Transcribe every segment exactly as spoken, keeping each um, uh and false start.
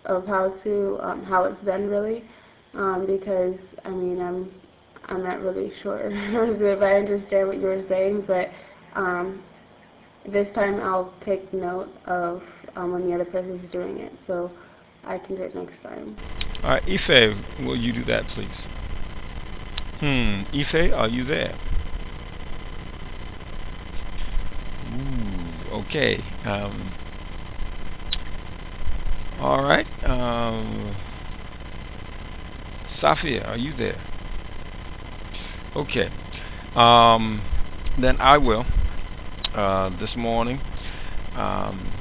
of how to um, how it's done really, um, because I mean I'm I'm not really sure if I understand what you were saying, but um, this time I'll take note of um, when the other person's doing it, so I can do it next time. All right, Ife, will you do that, please? Hmm, Ife, are you there? Ooh, okay. Um, all right. Um, Safia, are you there? Okay. Um, then I will. Uh, this morning, um,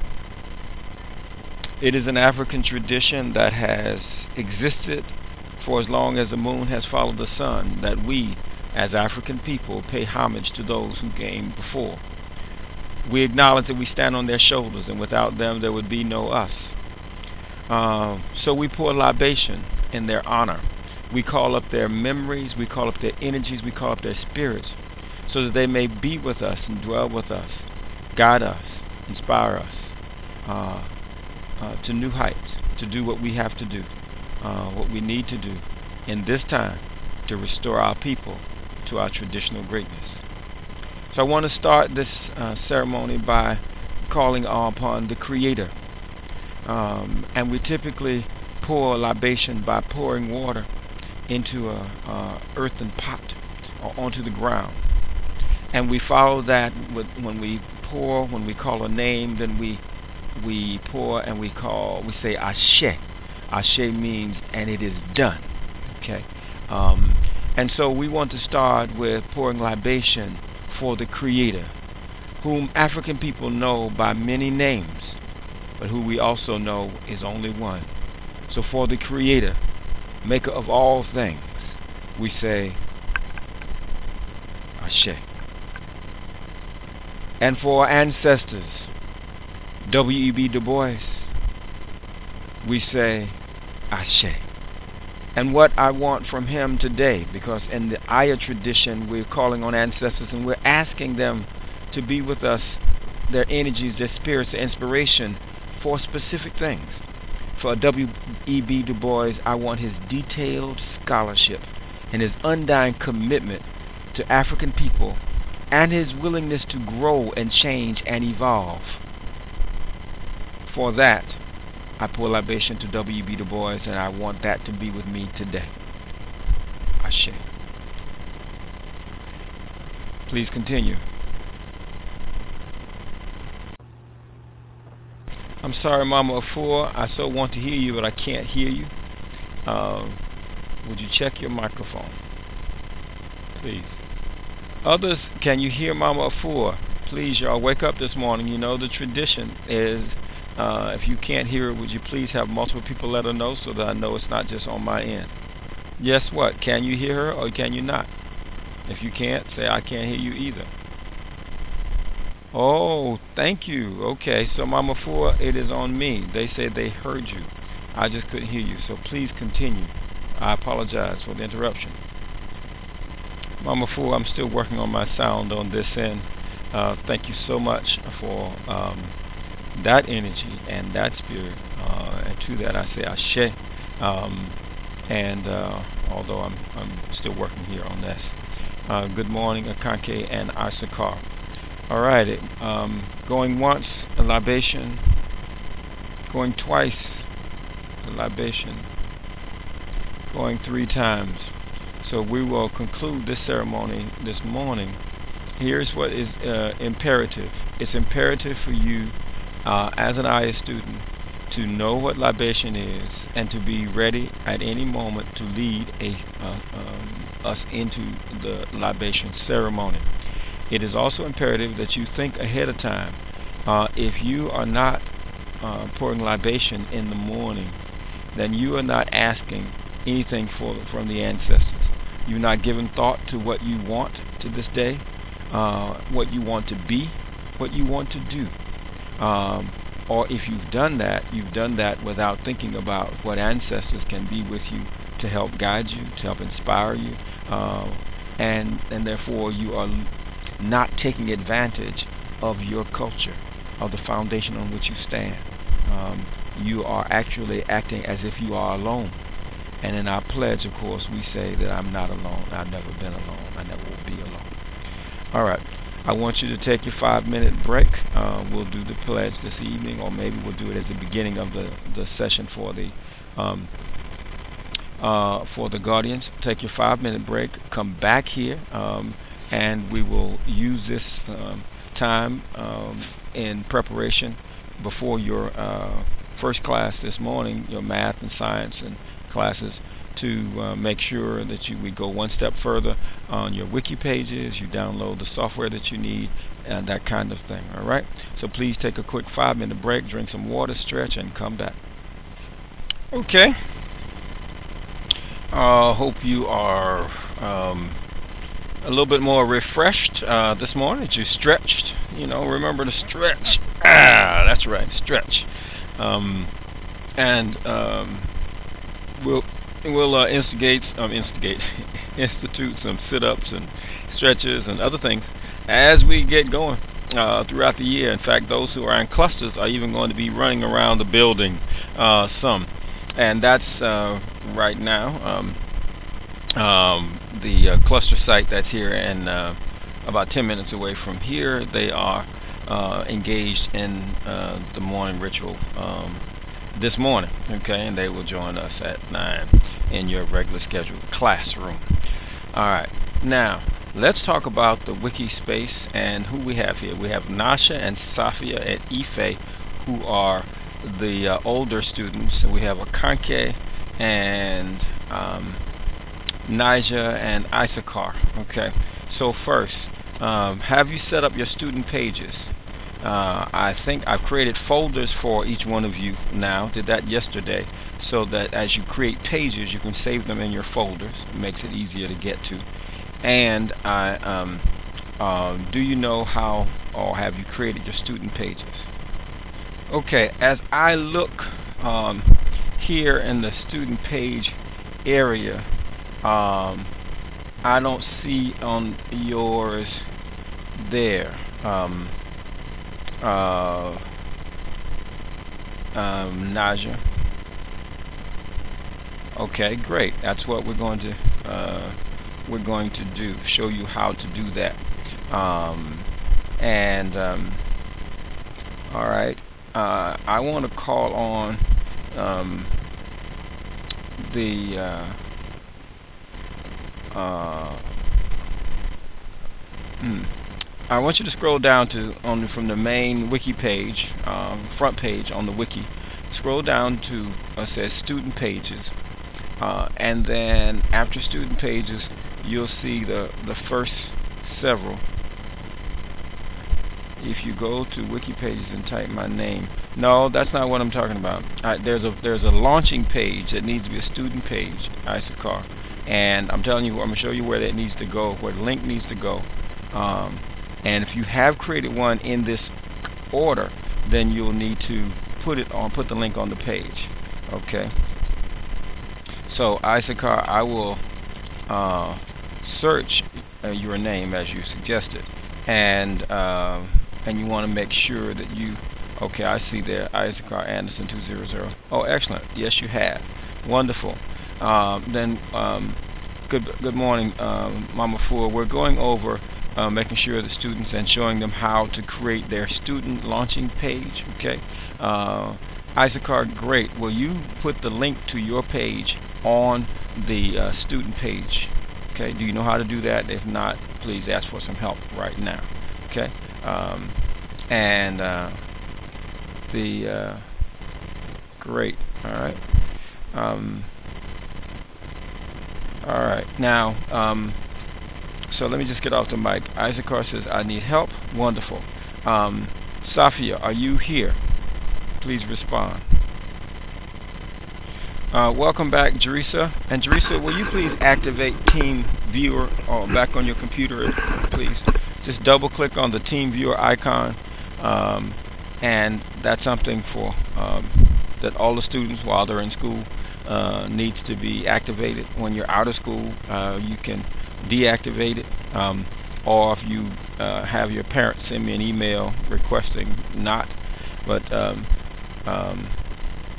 it is an African tradition that has existed for as long as the moon has followed the sun that we, as African people, pay homage to those who came before. We acknowledge that we stand on their shoulders, and without them, there would be no us. Uh, so we pour libation in their honor. We call up their memories, we call up their energies, we call up their spirits, so that they may be with us and dwell with us, guide us, inspire us uh, uh, to new heights, to do what we have to do, uh, what we need to do in this time to restore our people to our traditional greatness. So I want to start this uh, ceremony by calling upon the Creator. Um, and we typically pour a libation by pouring water into a, a earthen pot or onto the ground. And we follow that with, when we pour, when we call a name, then we we pour and we call, we say Ashe. Ashe means and it is done. Okay. Um, and so we want to start with pouring libation for the Creator, whom African people know by many names, but who we also know is only one. So for the Creator, maker of all things, we say Ashe. And for our ancestors, W E B. Du Bois, we say Ashe. And what I want from him today, because in the Aya tradition, we're calling on ancestors and we're asking them to be with us, their energies, their spirits, their inspiration for specific things. For W E B. Du Bois, I want his detailed scholarship and his undying commitment to African people and his willingness to grow and change and evolve. For that, I pour libation to W E B. Du Bois, and I want that to be with me today. Ashe. Please continue. I'm sorry, Mama Afua. I so want to hear you, but I can't hear you. Uh, would you check your microphone, please? Others, can you hear Mama Afua? Please, y'all, wake up this morning. You know the tradition is, uh, if you can't hear it, would you please have multiple people let her know so that I know it's not just on my end? Yes, what? Can you hear her or can you not? If you can't, say I can't hear you either. Oh, thank you. Okay, so Mama Fua, it is on me. They said they heard you. I just couldn't hear you. So please continue. I apologize for the interruption. Mama Fua, I'm still working on my sound on this end. Uh, thank you so much for um, that energy and that spirit. Uh, and to that I say Ashe. Um, and uh, although I'm, I'm still working here on this. Uh, good morning, Akanke and Isakar. All right, um, going once, a libation. Going twice, a libation. Going three times. So we will conclude this ceremony this morning. Here's what is uh, imperative. It's imperative for you, uh, as an I A student, to know what libation is and to be ready at any moment to lead a, uh, um, us into the libation ceremony. It is also imperative that you think ahead of time. Uh, if you are not uh, pouring libation in the morning, then you are not asking anything for, from the ancestors. You're not giving thought to what you want to this day, uh, what you want to be, what you want to do. Um, or if you've done that, you've done that without thinking about what ancestors can be with you to help guide you, to help inspire you, uh, and and therefore you are not taking advantage of your culture, of the foundation on which you stand. Um, you are actually acting as if you are alone. And in our pledge, of course, we say that I'm not alone. I've never been alone. I never will be alone. All right. I want you to take your five-minute break. Uh, we'll do the pledge this evening, or maybe we'll do it at the beginning of the, the session for the um, uh, for the guardians. Take your five-minute break. Come back here, um, and we will use this um, time um, in preparation before your uh, first class this morning, your math and science and classes, to uh, make sure that you we go one step further on your wiki pages, you download the software that you need, and that kind of thing. All right? So please take a quick five-minute break, drink some water, stretch, and come back. Okay. I uh, hope you are um, a little bit more refreshed uh, this morning, that you stretched. You know, remember to stretch. Ah, that's right, stretch. Um, and um, we'll we'll uh, instigate, um, instigate, institute some sit-ups and stretches and other things as we get going uh, throughout the year. In fact, those who are in clusters are even going to be running around the building uh, some, and that's uh, right now um, um, the uh, cluster site that's here and uh, about ten minutes away from here. They are uh, engaged in uh, the morning ritual um, this morning, okay, and they will join us at nine in your regular scheduled classroom. All right, now let's talk about the wiki space and who we have here. We have Nasha and Safia at Ife, who are the uh, older students, and we have Akanke and um, Nija and Isakar. Okay, so first, um, have you set up your student pages? Uh, I think I've created folders for each one of you now. Did that yesterday, so that as you create pages, you can save them in your folders. It makes it easier to get to. And I, um, uh, do you know how, or have you created your student pages? Okay, as I look um, here in the student page area, um, I don't see on yours there. Um, Uh, um, Naja. Okay, great. That's what we're going to uh, we're going to do. Show you how to do that. Um, and um, all right, uh, I want to call on um, the. Uh, uh, hmm. I want you to scroll down to on from the main wiki page, um, front page on the wiki. Scroll down to uh, says student pages, uh, and then after student pages, you'll see the the first several. If you go to wiki pages and type my name, no, that's not what I'm talking about. Uh, there's a there's a launching page that needs to be a student page, Isakar, and I'm telling you, I'm gonna show you where that needs to go, where the link needs to go. Um, And if you have created one in this order, then you'll need to put it on, put the link on the page. Okay. So Isakar, I will uh, search uh, your name as you suggested, and uh, and you want to make sure that you. Okay, I see there, Isakar Anderson two zero zero. Oh, excellent. Yes, you have. Wonderful. Um, then um, good good morning, um, Mama Fua. We're going over. Uh, making sure the students and showing them how to create their student launching page. Okay, uh, Isakar, great. Will you put the link to your page on the uh, student page? Okay, do you know how to do that? If not, please ask for some help right now. Okay, um, and uh, the uh, great. All right. Um, all right. Now. Um, So let me just get off the mic. Isakar says, I need help. Wonderful. Um, Safia, are you here? Please respond. Uh, welcome back, Jerisa. And Jerisa, will you please activate Team Viewer or back on your computer, please? Just double click on the Team Viewer icon. Um, and that's something for um, that all the students while they're in school uh, needs to be activated. When you're out of school, uh, you can deactivate it, um, or if you uh, have your parents send me an email requesting not, but um, um,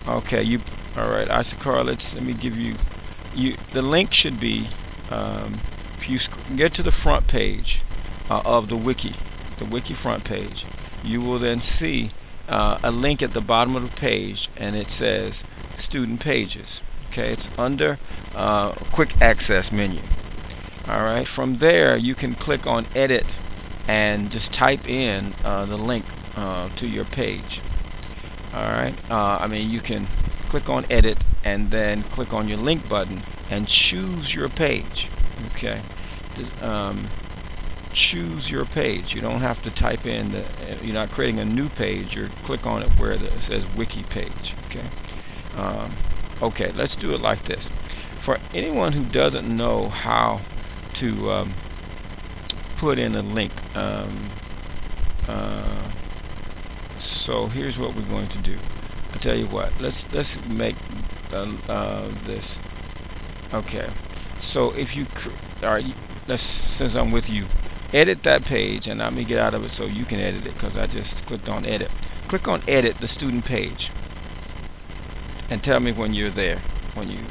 Okay, you. All right, Issachar. Let's let me give you. You the link should be. Um, if you sc- get to the front page uh, of the wiki, the wiki front page, you will then see uh, a link at the bottom of the page, and it says Student Pages. Okay, it's under uh, Quick Access menu. All right, from there you can click on Edit and just type in uh, the link uh, to your page. All right, uh, I mean you can click on Edit and then click on your link button and choose your page. Okay, um, choose your page. You don't have to type in the. You're not creating a new page. You click on it where the, it says Wiki page. Okay. Um, okay, let's do it like this. For anyone who doesn't know how to um, put in a link, um, uh, so here's what we're going to do. I tell you what. Let's let's make uh, uh, this. Okay. So if you, all right, let's since I'm with you, edit that page, and let me get out of it so you can edit it because I just clicked on edit. Click on edit the student page, and tell me when you're there. When you,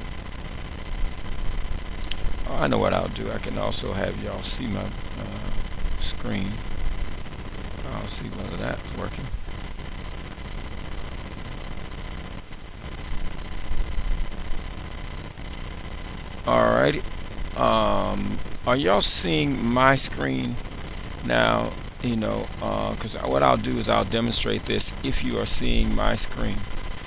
oh, I know what I'll do. I can also have y'all see my uh, screen. I'll see whether that's working. Alrighty. Um, are y'all seeing my screen now? You know, because uh, what I'll do is I'll demonstrate this if you are seeing my screen.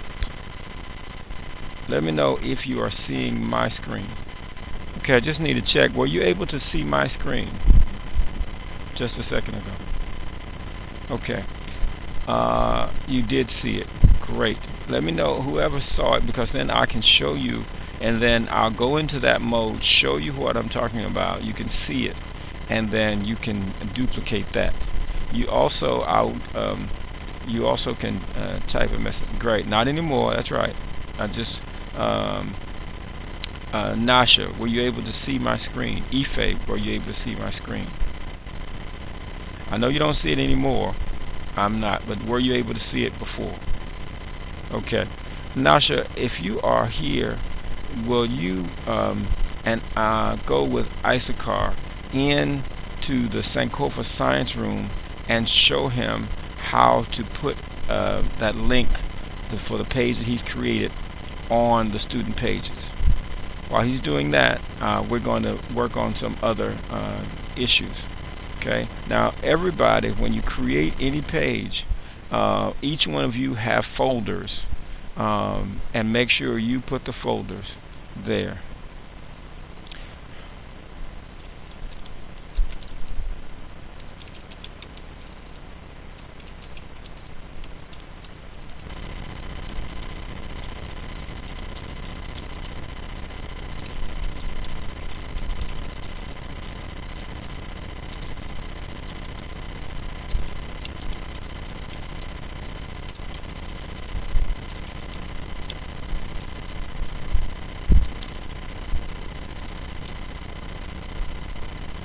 Let me know if you are seeing my screen. Okay, I just need to check. Were you able to see my screen just a second ago? Okay. Uh, you did see it. Great. Let me know whoever saw it, because then I can show you, and then I'll go into that mode, show you what I'm talking about. You can see it, and then you can duplicate that. You also out. Um, you also can uh, type a message. Great. Not anymore. That's right. I just. Um, uh, Nasha, were you able to see my screen? Ife, were you able to see my screen? I know you don't see it anymore. I'm not, but were you able to see it before? Okay. Nasha, if you are here, will you um, and uh, go with Issachar in to the Sankofa Science Room and show him how to put uh, that link to, for the page that he's created on the student pages. While he's doing that, uh, we're going to work on some other uh, issues. Okay. Now, everybody, when you create any page, uh, each one of you have folders, um, and make sure you put the folders there.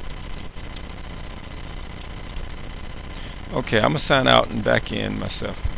Okay, I'm gonna sign out and back in myself.